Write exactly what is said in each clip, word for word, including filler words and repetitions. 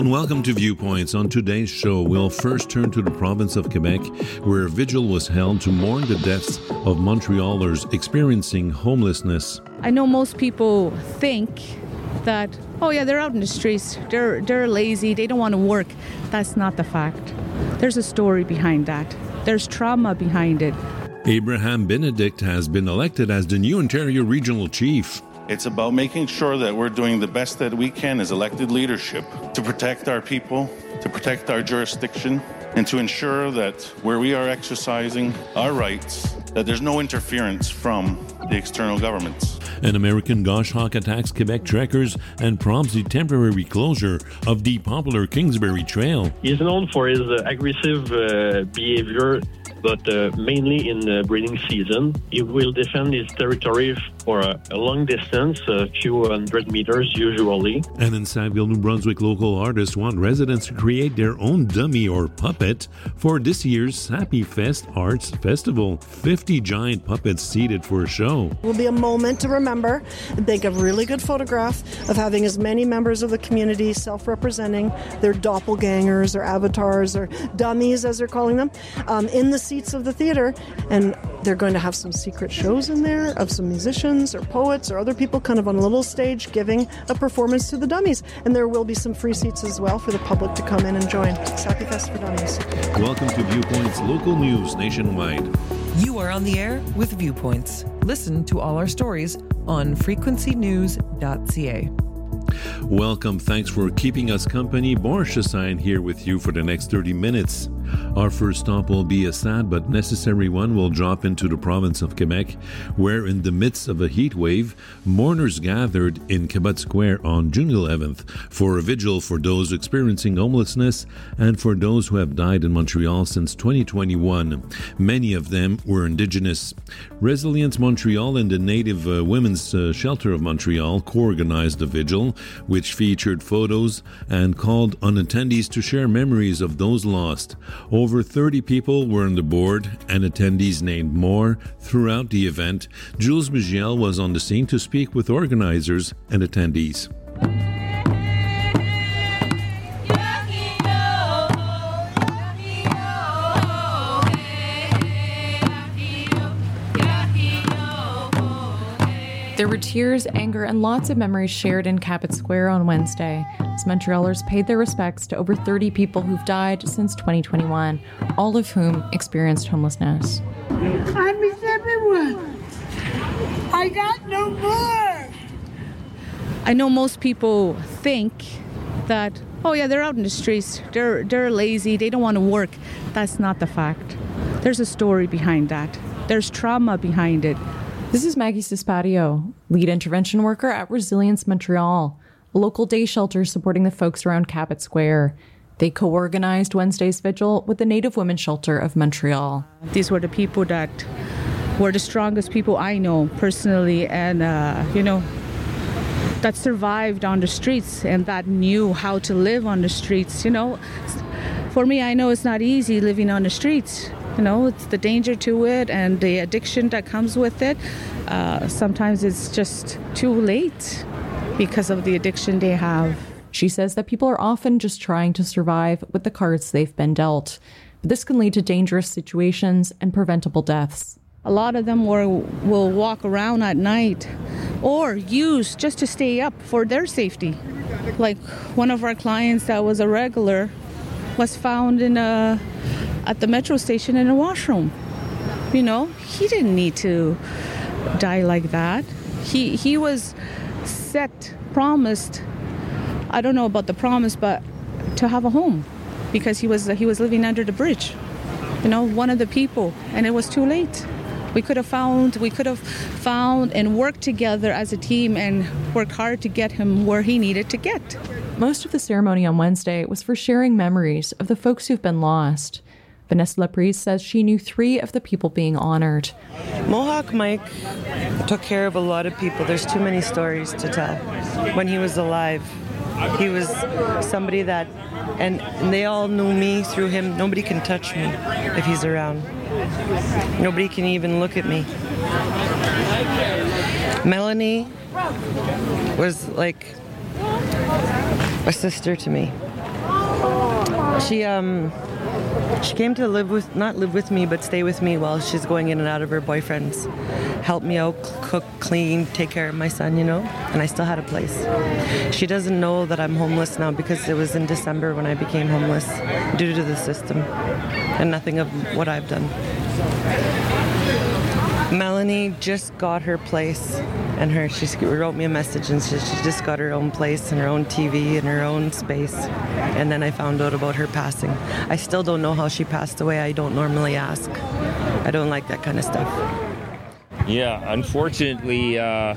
And welcome to Viewpoints. On today's show, we'll first turn to the province of Quebec, where a vigil was held to mourn the deaths of Montrealers experiencing homelessness. I know most people think that, oh yeah, they're out in the streets, they're they're lazy, they don't want to work. That's not the fact. There's a story behind that. There's trauma behind it. Abraham Benedict has been elected as the new Ontario Regional Chief. It's about making sure that we're doing the best that we can as elected leadership to protect our people, to protect our jurisdiction, and to ensure that where we are exercising our rights, that there's no interference from the external governments. An American goshawk attacks Quebec trekkers and prompts the temporary closure of the popular Kingsbury Trail. He's known for his uh, aggressive uh, behavior, but uh, mainly in the breeding season. He will defend his territory for a, a long distance, a few hundred meters usually. And in Sackville, New Brunswick, local artists want residents to create their own dummy or puppet for this year's Sappy Fest Arts Festival. fifty giant puppets seated for a show. It will be a moment to remember and take a really good photograph of having as many members of the community self-representing their doppelgangers or avatars or dummies, as they're calling them, um, in the seats of the theater. And they're going to have some secret shows in there of some musicians or poets or other people kind of on a little stage giving a performance to the dummies. And there will be some free seats as well for the public to come in and join. Sappy Fest for Dummies. Welcome to Viewpoints Local News Nationwide. You are on the air with Viewpoints. Listen to all our stories on frequency news dot c a. Welcome. Thanks for keeping us company. Boris Chassagne here with you for the next thirty minutes. Our first stop will be a sad but necessary one. We'll drop into the province of Quebec, where in the midst of a heat wave, mourners gathered in Cabot Square on June eleventh for a vigil for those experiencing homelessness and for those who have died in Montreal since twenty twenty-one. Many of them were Indigenous. Resilience Montreal and the Native uh, Women's uh, Shelter of Montreal co-organized the vigil, which featured photos and called on attendees to share memories of those lost. Over thirty people were on the board and attendees named more throughout the event. Jules Migiel was on the scene to speak with organizers and attendees. There were tears, anger, and lots of memories shared in Cabot Square on Wednesday, as Montrealers paid their respects to over thirty people who've died since twenty twenty-one, all of whom experienced homelessness. I miss everyone. I got no more. I know most people think that, oh yeah, they're out in the streets, they're they're lazy, they don't want to work. That's not the fact. There's a story behind that. There's trauma behind it. This is Maggie Cispatio, lead intervention worker at Resilience Montreal, a local day shelter supporting the folks around Cabot Square. They co-organized Wednesday's vigil with the Native Women's Shelter of Montreal. These were the people that were the strongest people I know personally, and, uh, you know, that survived on the streets and that knew how to live on the streets. You know, for me, I know it's not easy living on the streets. You know, it's the danger to it and the addiction that comes with it. Uh, sometimes it's just too late because of the addiction they have. She says that people are often just trying to survive with the cards they've been dealt. But this can lead to dangerous situations and preventable deaths. A lot of them were, will walk around at night or use just to stay up for their safety. Like one of our clients that was a regular was found in a at the metro station in a washroom. You know, he didn't need to die like that. He he was set, promised, I don't know about the promise, but to have a home because he was he was living under the bridge. You know, one of the people, and it was too late. We could have found, we could have found and worked together as a team and worked hard to get him where he needed to get. Most of the ceremony on Wednesday was for sharing memories of the folks who've been lost. Vanessa Laprise says she knew three of the people being honored. Mohawk Mike took care of a lot of people. There's too many stories to tell. When he was alive, he was somebody that, and, and they all knew me through him. Nobody can touch me if he's around. Nobody can even look at me. Melanie was like a sister to me. She um she came to live with not live with me but stay with me while she's going in and out of her boyfriend's. Help me out, cook, clean, take care of my son, you know, and I still had a place. She doesn't know that I'm homeless now because it was in December when I became homeless due to the system and nothing of what I've done. Melanie just got her place, and her she wrote me a message and she, she just got her own place and her own T V and her own space. And then I found out about her passing. I still don't know how she passed away. I don't normally ask. I don't like that kind of stuff. Yeah, unfortunately, uh,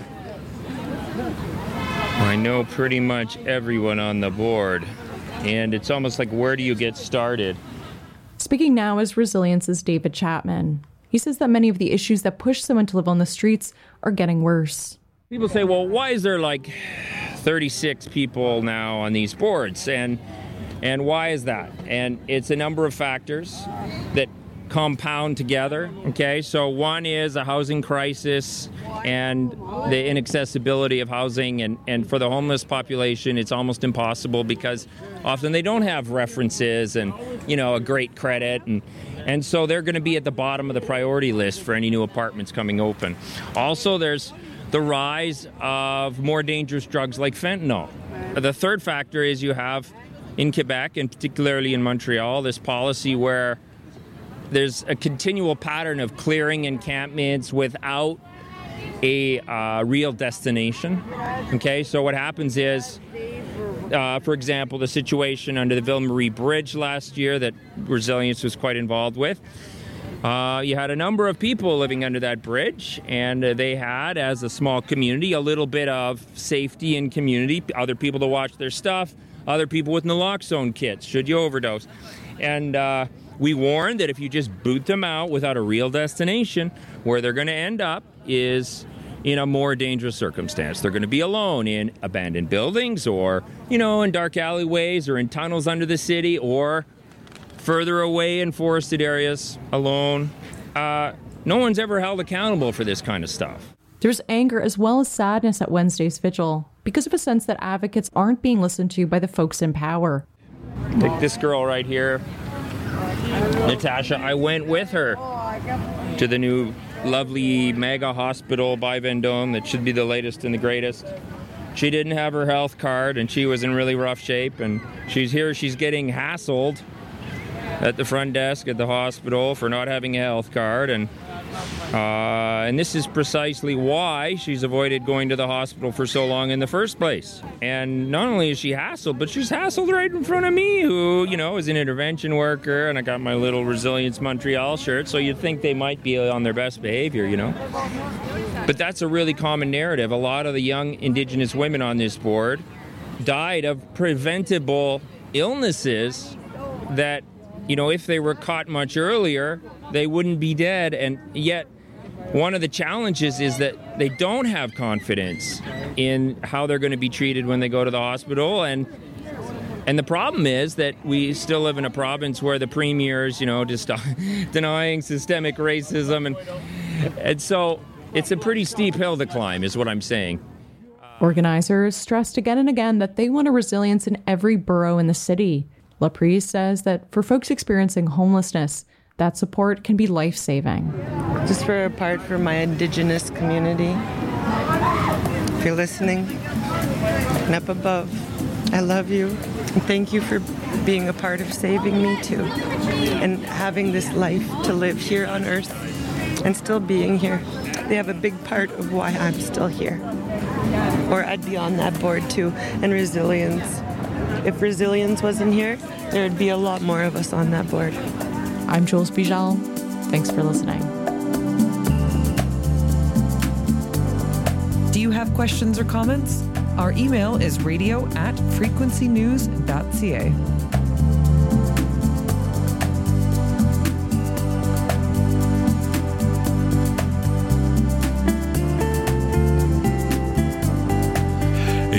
I know pretty much everyone on the board, and it's almost like, where do you get started? Speaking now is Resilience's David Chapman. He says that many of the issues that push someone to live on the streets are getting worse. People say, well, why is there like thirty-six people now on these boards? And and why is that? And it's a number of factors that compound together, okay? So one is a housing crisis and the inaccessibility of housing, and, and for the homeless population, it's almost impossible because often they don't have references and, you know, a great credit, and and so they're going to be at the bottom of the priority list for any new apartments coming open. Also, there's the rise of more dangerous drugs like fentanyl. The third factor is you have in Quebec, and particularly in Montreal, this policy where there's a continual pattern of clearing encampments without a uh, real destination. Okay, so what happens is, uh, for example, the situation under the Ville Marie Bridge last year that Resilience was quite involved with, uh, you had a number of people living under that bridge, and uh, they had, as a small community, a little bit of safety in community, other people to watch their stuff, other people with naloxone kits, should you overdose. And uh, we warned that if you just boot them out without a real destination, where they're going to end up is in a more dangerous circumstance. They're going to be alone in abandoned buildings, or, you know, in dark alleyways, or in tunnels under the city, or further away in forested areas, alone. Uh, no one's ever held accountable for this kind of stuff. There's anger as well as sadness at Wednesday's vigil because of a sense that advocates aren't being listened to by the folks in power. Take this girl right here, Natasha. I went with her to the new lovely mega hospital by Vendôme that should be the latest and the greatest. She didn't have her health card, and she was in really rough shape, and she's here, she's getting hassled at the front desk at the hospital for not having a health card, and uh, and this is precisely why she's avoided going to the hospital for so long in the first place. And not only is she hassled, but she's hassled right in front of me, who, you know, is an intervention worker, and I got my little Resilience Montreal shirt, so you'd think they might be on their best behavior, you know. But that's a really common narrative. A lot of the young Indigenous women on this board died of preventable illnesses that, you know, if they were caught much earlier, they wouldn't be dead. And yet, one of the challenges is that they don't have confidence in how they're going to be treated when they go to the hospital. And and the problem is that we still live in a province where the premier's, you know, just denying systemic racism. And, and so it's a pretty steep hill to climb, is what I'm saying. Organizers stressed again and again that they want a Resilience in every borough in the city. Laprise says that for folks experiencing homelessness, that support can be life-saving. Just for a part for my Indigenous community. If you're listening, and up above, I love you. And thank you for being a part of saving me too. And having this life to live here on earth and still being here. They have a big part of why I'm still here. Or I'd be on that board too. And Resilience. If Resilience wasn't here, there would be a lot more of us on that board. I'm Jules Bijal. Thanks for listening. Do you have questions or comments? Our email is radio at frequency news dot c a. Abraham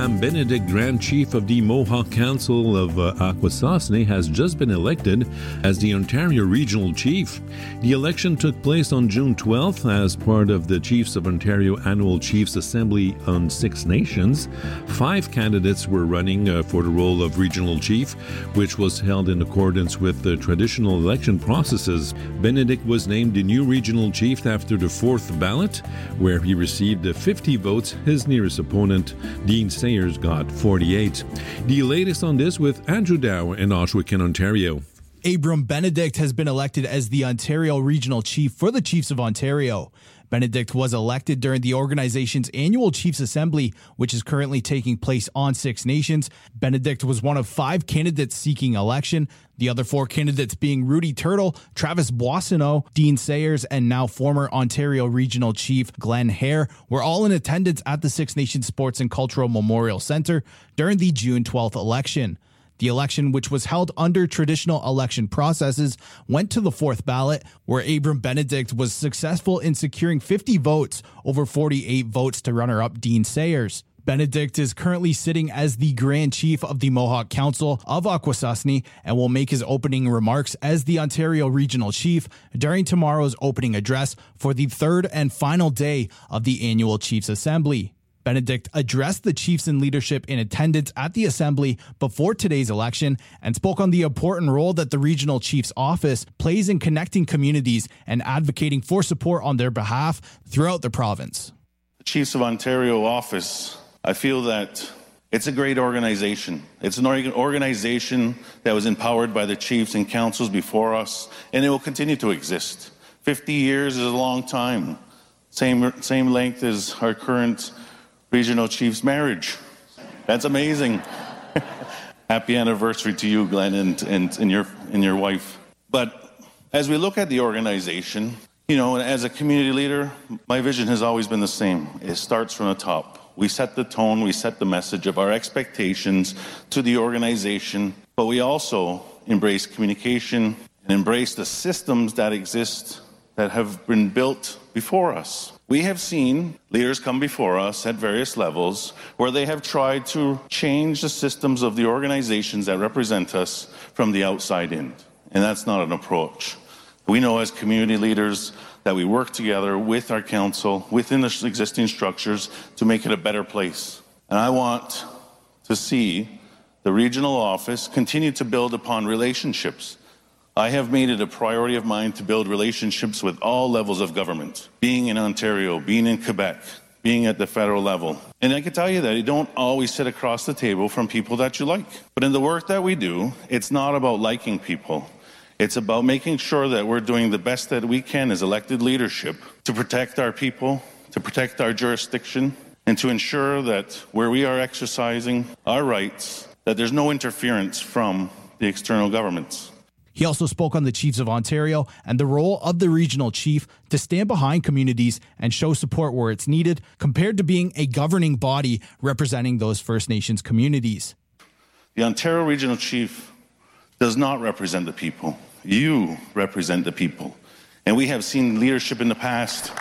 Sam Benedict, Grand Chief of the Mohawk Council of uh, Akwesasne, has just been elected as the Ontario Regional Chief. The election took place on June twelfth as part of the Chiefs of Ontario Annual Chiefs Assembly on Six Nations. Five candidates were running uh, for the role of Regional Chief, which was held in accordance with the traditional election processes. Benedict was named the new Regional Chief after the fourth ballot, where he received fifty votes. His nearest opponent, Dean Sayers, got forty-eight. The latest on this with Andrew Dow in Oshawa, Ontario. Abram Benedict has been elected as the Ontario Regional Chief for the Chiefs of Ontario. Benedict was elected during the organization's annual Chiefs Assembly, which is currently taking place on Six Nations. Benedict was one of five candidates seeking election, the other four candidates being Rudy Turtle, Travis Boissonneau, Dean Sayers, and now former Ontario Regional Chief Glenn Hare were all in attendance at the Six Nations Sports and Cultural Memorial Centre during the June twelfth election. The election, which was held under traditional election processes, went to the fourth ballot, where Abram Benedict was successful in securing fifty votes over forty-eight votes to runner-up Dean Sayers. Benedict is currently sitting as the Grand Chief of the Mohawk Council of Akwesasne and will make his opening remarks as the Ontario Regional Chief during tomorrow's opening address for the third and final day of the annual Chiefs Assembly. Benedict addressed the chiefs and leadership in attendance at the assembly before today's election and spoke on the important role that the regional chief's office plays in connecting communities and advocating for support on their behalf throughout the province. The Chiefs of Ontario office, I feel that it's a great organization. It's an organization that was empowered by the chiefs and councils before us, and it will continue to exist. fifty years is a long time, same, same length as our current Regional Chief's marriage. That's amazing. Happy anniversary to you, Glenn, and, and, and, your, and your wife. But as we look at the organization, you know, as a community leader, my vision has always been the same. It starts from the top. We set the tone, we set the message of our expectations to the organization, but we also embrace communication and embrace the systems that exist that have been built before us. We have seen leaders come before us at various levels where they have tried to change the systems of the organizations that represent us from the outside in. And that's not an approach. We know as community leaders that we work together with our council, within the existing structures, to make it a better place. And I want to see the regional office continue to build upon relationships. I have made it a priority of mine to build relationships with all levels of government, being in Ontario, being in Quebec, being at the federal level. And I can tell you that you don't always sit across the table from people that you like. But in the work that we do, it's not about liking people. It's about making sure that we're doing the best that we can as elected leadership to protect our people, to protect our jurisdiction, and to ensure that where we are exercising our rights, that there's no interference from the external governments. He also spoke on the Chiefs of Ontario and the role of the regional chief to stand behind communities and show support where it's needed, compared to being a governing body representing those First Nations communities. The Ontario Regional Chief does not represent the people. You represent the people. And we have seen leadership in the past.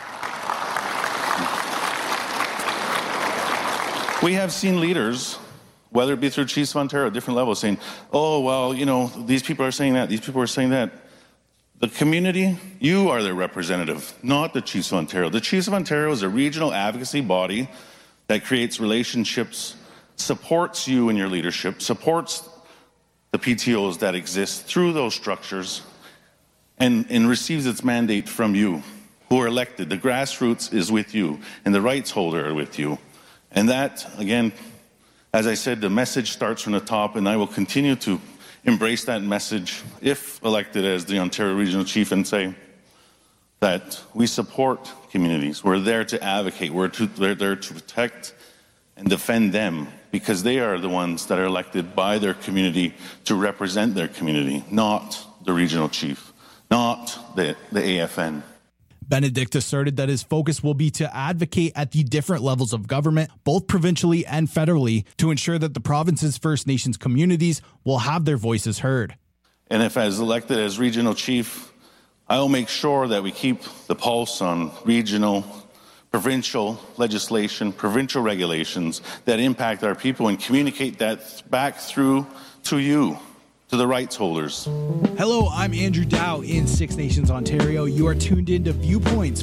We have seen leaders, whether it be through Chiefs of Ontario, different levels, saying, oh, well, you know, these people are saying that, these people are saying that. The community, you are their representative, not the Chiefs of Ontario. The Chiefs of Ontario is a regional advocacy body that creates relationships, supports you in your leadership, supports the P T Os that exist through those structures, and, and receives its mandate from you, who are elected. The grassroots is with you, and the rights holder are with you. And that, again, as I said, the message starts from the top, and I will continue to embrace that message if elected as the Ontario Regional Chief, and say that we support communities. We're there to advocate. We're, to, we're there to protect and defend them, because they are the ones that are elected by their community to represent their community, not the regional chief, not the, the A F N. Benedict asserted that his focus will be to advocate at the different levels of government, both provincially and federally, to ensure that the province's First Nations communities will have their voices heard. And if as elected as regional chief, I will make sure that we keep the pulse on regional provincial legislation, provincial regulations that impact our people and communicate that back through to you, to the rights holders. Hello, I'm Andrew Dow in Six Nations, Ontario. You are tuned into Viewpoints.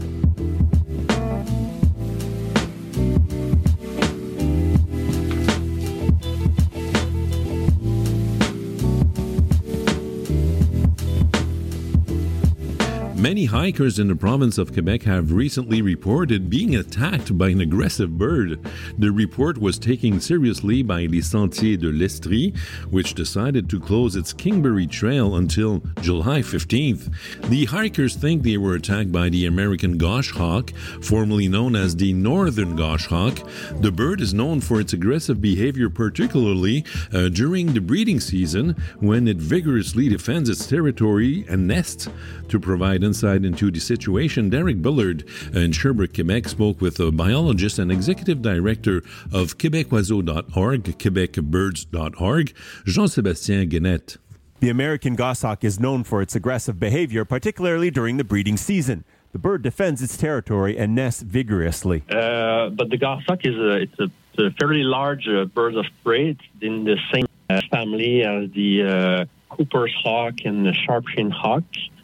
Many hikers in the province of Quebec have recently reported being attacked by an aggressive bird. The report was taken seriously by Les Sentiers de l'Estrie, which decided to close its Kingsbury Trail until July fifteenth. The hikers think they were attacked by the American goshawk, formerly known as the northern goshawk. The bird is known for its aggressive behavior, particularly uh, during the breeding season, when it vigorously defends its territory and nests. To provide insight into the situation, Derek Bullard in Sherbrooke, Quebec, spoke with a biologist and executive director of Quebec Oiseaux dot org, Quebec Birds dot org, Jean-Sébastien Guenette. The American goshawk is known for its aggressive behavior, particularly during the breeding season. The bird defends its territory and nests vigorously. Uh, but the goshawk is a, it's a, it's a fairly large uh, bird of prey. It's in the same uh, family as the uh, Cooper's hawk and the sharp-shinned hawk.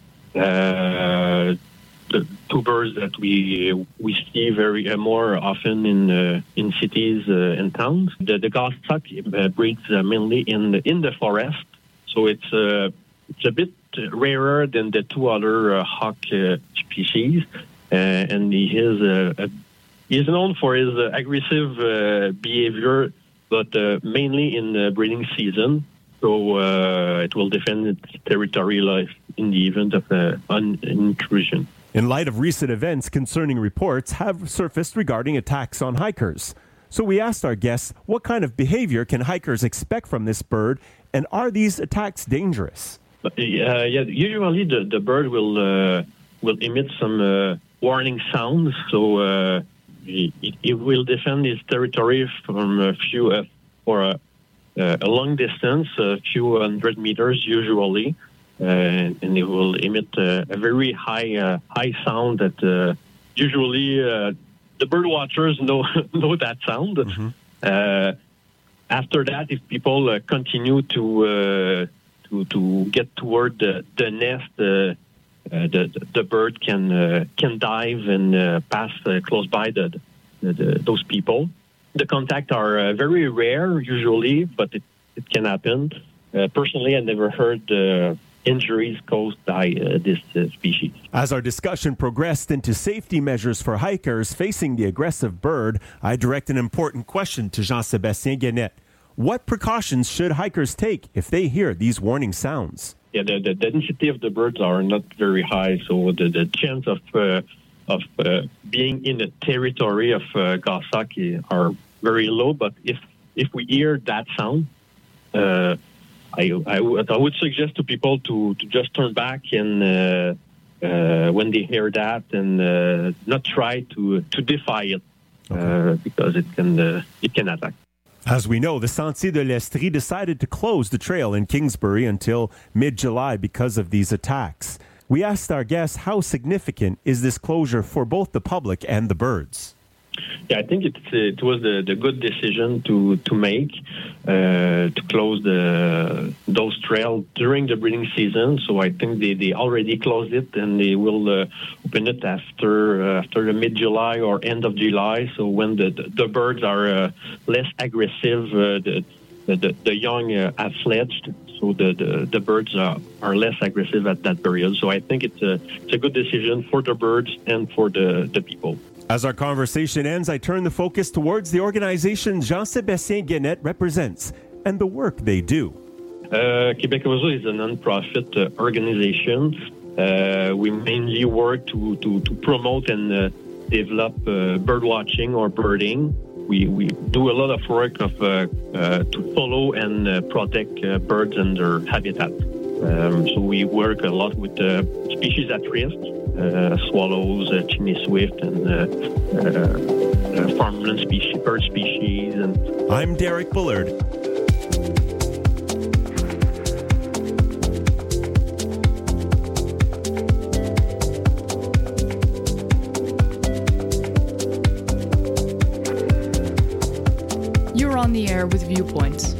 Uh, the two birds that we we see very uh, more often in uh, in cities uh, and towns. The, the goshawk uh, breeds uh, mainly in the in the forest, so it's uh, it's a bit rarer than the two other uh, hawk uh, species, uh, and he is uh, uh, he's known for his uh, aggressive uh, behavior, but uh, mainly in the breeding season. So uh, it will defend its territory life in the event of uh, an intrusion. In light of recent events, concerning reports have surfaced regarding attacks on hikers. So we asked our guests, what kind of behavior can hikers expect from this bird, and are these attacks dangerous? Uh, yeah, usually the, the bird will uh, will emit some uh, warning sounds, so uh, it, it will defend its territory from a few uh, for a Uh, a long distance, a few hundred meters usually, uh, and it will emit uh, a very high uh, high sound that uh, usually uh, the bird watchers know know that sound. Mm-hmm. Uh, after that, if people uh, continue to uh, to to get toward the, the nest, uh, uh, the the bird can uh, can dive and uh, pass uh, close by the, the, the those people. The contacts are uh, very rare usually, but it, it can happen. Uh, personally, I never heard uh, injuries caused by uh, this uh, species. As our discussion progressed into safety measures for hikers facing the aggressive bird, I direct an important question to Jean-Sébastien Guenette. What precautions should hikers take if they hear these warning sounds? Yeah, the, the density of the birds are not very high, so the, the chance of uh, of uh, being in the territory of uh, goshawk are very low. But if if we hear that sound, uh, I, I, w- I would suggest to people to, to just turn back and uh, uh, when they hear that, and uh, not try to to defy it, okay. uh, because it can uh, it can attack. As we know, the Sentiers de l'Estrie decided to close the trail in Kingsbury until mid-July because of these attacks. We asked our guests, how significant is this closure for both the public and the birds? Yeah, I think it, it was the, the good decision to to make uh, to close the those trails during the breeding season. So I think they, they already closed it, and they will uh, open it after uh, after the mid July or end of July. So when the the, the birds are uh, less aggressive, uh, the, the the young uh, have fledged. So the, the, the birds are, are less aggressive at that period. So I think it's a, it's a good decision for the birds and for the, the people. As our conversation ends, I turn the focus towards the organization Jean-Sébastien Guenette represents and the work they do. Uh, Quebec Oiseaux is a non-profit uh, organization. Uh, we mainly work to, to, to promote and uh, develop uh, bird watching or birding. We we do a lot of work of uh, uh, to follow and uh, protect uh, birds and their habitat. Um, so we work a lot with uh, species at risk, uh, swallows, uh, chimney swift, and uh, uh, uh, farmland species, bird species. And I'm Derek Bullard. Viewpoints.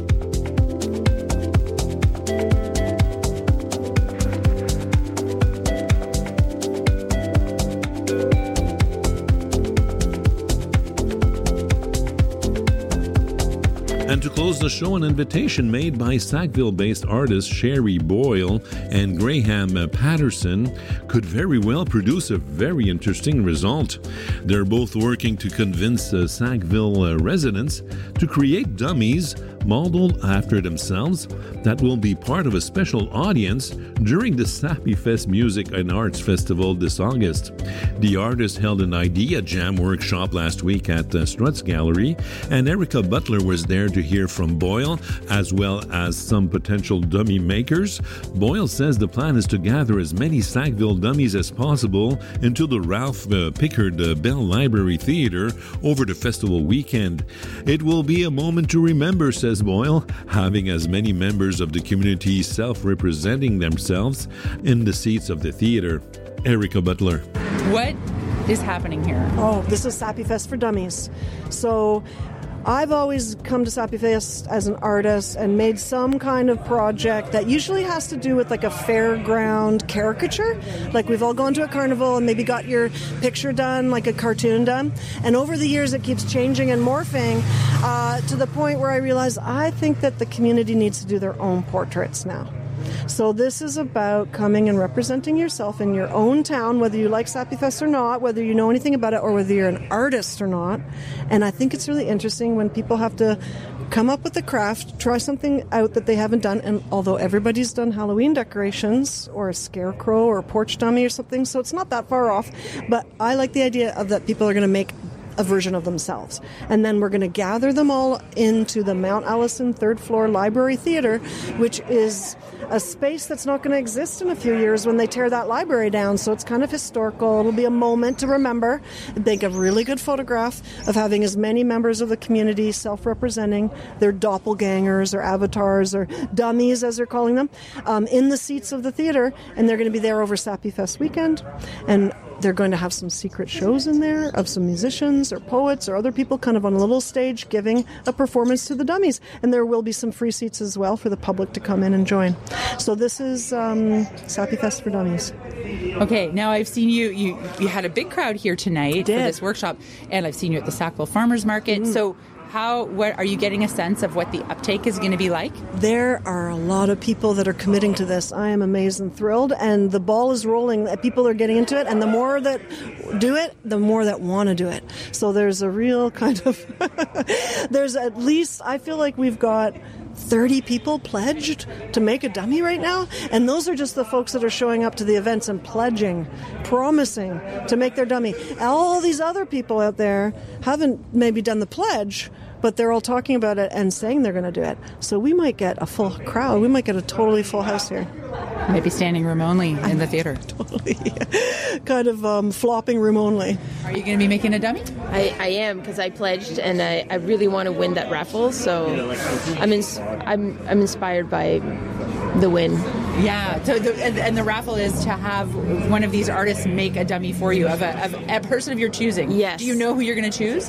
And to close the show, an invitation made by Sackville-based artists Sherry Boyle and Graham Patterson could very well produce a very interesting result. They're both working to convince uh, Sackville uh, residents to create dummies modeled after themselves that will be part of a special audience during the SappyFest Music and Arts Festival this August. The artists held an idea jam workshop last week at uh, Struts Gallery, and Erica Butler was there to hear from Boyle as well as some potential dummy makers. Boyle says the plan is to gather as many Sackville dummies as possible into the Ralph uh, Pickard uh, Bell Library Theatre over the festival weekend. It will be a moment to remember, says Boyle, having as many members of the community self-representing themselves in the seats of the theatre. Erica Butler. What is happening here? Oh, this is SappyFest for Dummies. So I've always come to SappyFest as an artist and made some kind of project that usually has to do with like a fairground caricature. Like we've all gone to a carnival and maybe got your picture done, like a cartoon done. And over the years it keeps changing and morphing uh, to the point where I realize I think that the community needs to do their own portraits now. So this is about coming and representing yourself in your own town, whether you like SappyFest or not, whether you know anything about it, or whether you're an artist or not. And I think it's really interesting when people have to come up with a craft, try something out that they haven't done. And although everybody's done Halloween decorations or a scarecrow or a porch dummy or something, so it's not that far off. But I like the idea of that people are going to make a version of themselves. And then we're going to gather them all into the Mount Allison third floor library theater, which is a space that's not going to exist in a few years when they tear that library down. So it's kind of historical. It'll be a moment to remember. Make a really good photograph of having as many members of the community self-representing their doppelgangers or avatars or dummies, as they're calling them, um, in the seats of the theater. And they're going to be there over SappyFest weekend. And they're going to have some secret shows in there of some musicians or poets or other people kind of on a little stage giving a performance to the dummies. And there will be some free seats as well for the public to come in and join. So this is um, SappyFest for Dummies. Okay, now I've seen you, you, you had a big crowd here tonight for this workshop, and I've seen you at the Sackville Farmers Market. Mm. So how, what, are you getting a sense of what the uptake is going to be like? There are a lot of people that are committing to this. I am amazed and thrilled, and the ball is rolling. People are getting into it, and the more that do it, the more that want to do it. So there's a real kind of, there's at least, I feel like we've got thirty people pledged to make a dummy right now, and those are just the folks that are showing up to the events and pledging, promising to make their dummy. All these other people out there haven't maybe done the pledge, but they're all talking about it and saying they're going to do it. So we might get a full crowd. We might get a totally full house here. Maybe standing room only in the theater. Totally. Kind of um, flopping room only. Are you going to be making a dummy? I, I am, because I pledged, and I, I really want to win that raffle. So I'm ins- I'm I'm inspired by the win. Yeah. So the, and, and the raffle is to have one of these artists make a dummy for you of a, of a person of your choosing. Yes. Do you know who you're going to choose?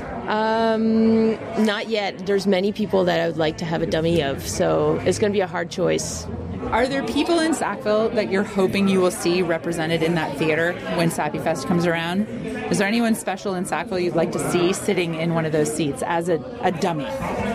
Um, not yet. There's many people that I would like to have a dummy of, so it's going to be a hard choice. Are there people in Sackville that you're hoping you will see represented in that theater when SappyFest comes around? Is there anyone special in Sackville you'd like to see sitting in one of those seats as a, a dummy?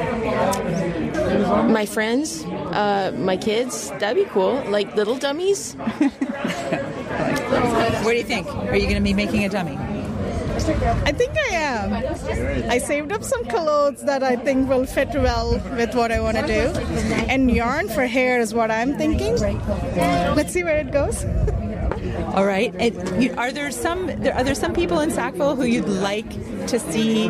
My friends, uh, my kids, that'd be cool. Like little dummies. What do you think? Are you going to be making a dummy? I think I am. I saved up some clothes that I think will fit well with what I want to do. And yarn for hair is what I'm thinking. Let's see where it goes. All right. And you, are there some are there some people in Sackville who you'd like to see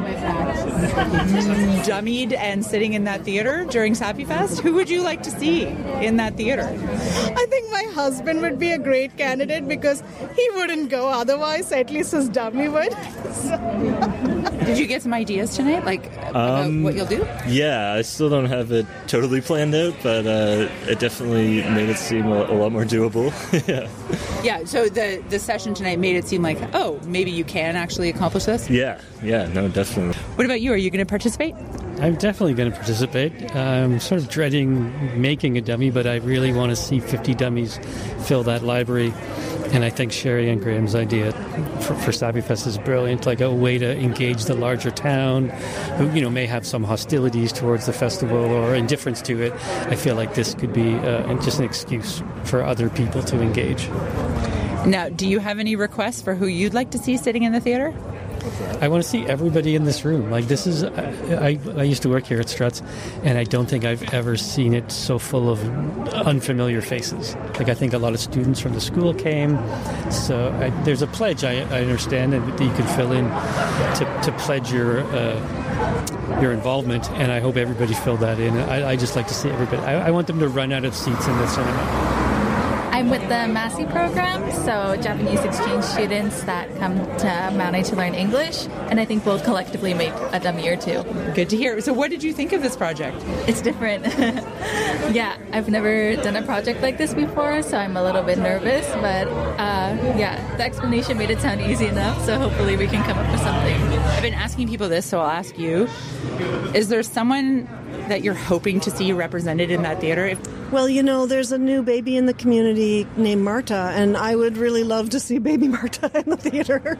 dummied and sitting in that theater during SappyFest? Who would you like to see in that theater? I think my husband would be a great candidate because he wouldn't go otherwise. At least his dummy would. Did you get some ideas tonight, like about um, what you'll do? Yeah, I still don't have it totally planned out, but uh, it definitely made it seem a, a lot more doable. Yeah. Yeah, so the, the session tonight made it seem like, oh, maybe you can actually accomplish this? Yeah, yeah, no, definitely. What about you? Are you going to participate? I'm definitely going to participate. I'm sort of dreading making a dummy, but I really want to see fifty dummies fill that library. And I think Sherry and Graham's idea for, for SappyFest is brilliant, like a way to engage the larger town who, you know, may have some hostilities towards the festival or indifference to it. I feel like this could be uh, just an excuse for other people to engage. Now, do you have any requests for who you'd like to see sitting in the theater? I want to see everybody in this room. Like this is, I, I used to work here at Struts, and I don't think I've ever seen it so full of unfamiliar faces. Like I think a lot of students from the school came. So I, there's a pledge I, I understand and that you can fill in to, to pledge your uh, your involvement, and I hope everybody filled that in. I, I just like to see everybody. I, I want them to run out of seats in the cinema. I'm with the Massey program, so Japanese exchange students that come to Maui to learn English, and I think we'll collectively make a dummy or two. Good to hear. So what did you think of this project? It's different. Yeah, I've never done a project like this before, so I'm a little bit nervous, but uh, yeah, the explanation made it sound easy enough, so hopefully we can come up with something. I've been asking people this, so I'll ask you. Is there someone that you're hoping to see represented in that theater? Well, you know, there's a new baby in the community named Marta, and I would really love to see baby Marta in the theater.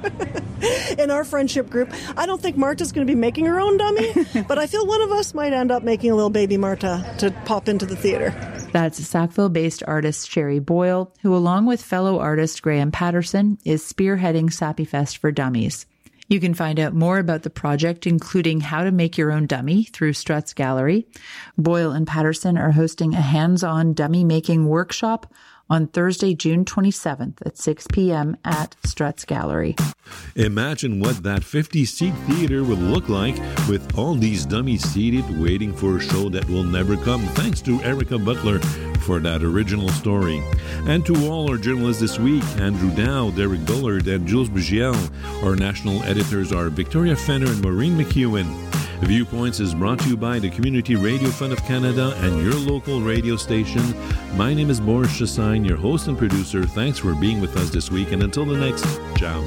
In our friendship group, I don't think Marta's going to be making her own dummy, but I feel one of us might end up making a little baby Marta to pop into the theater. That's Sackville-based artist Sherry Boyle, who along with fellow artist Graham Patterson is spearheading SappyFest for Dummies. You can find out more about the project, including how to make your own dummy, through Struts Gallery. Boyle and Patterson are hosting a hands-on dummy making workshop on Thursday, June twenty-seventh at six p.m. at Struts Gallery. Imagine what that fifty-seat theater would look like with all these dummies seated waiting for a show that will never come. Thanks to Erica Butler for that original story. And to all our journalists this week, Andrew Dow, Derek Bullard, and Jules Bugiel. Our national editors are Victoria Fenner and Maureen McEwen. Viewpoints is brought to you by the Community Radio Fund of Canada and your local radio station. My name is Boris Chassagne, your host and producer. Thanks for being with us this week, and until the next, ciao.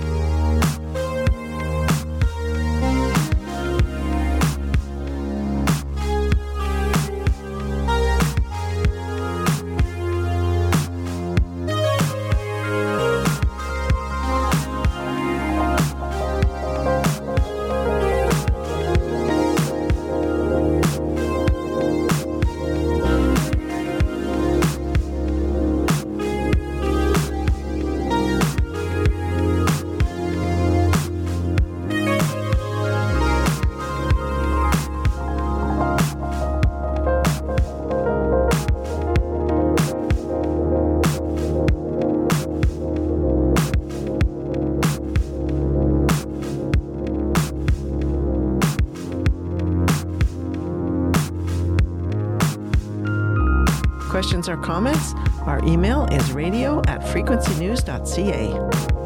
Questions or comments? Our email is radio at frequency news dot c a.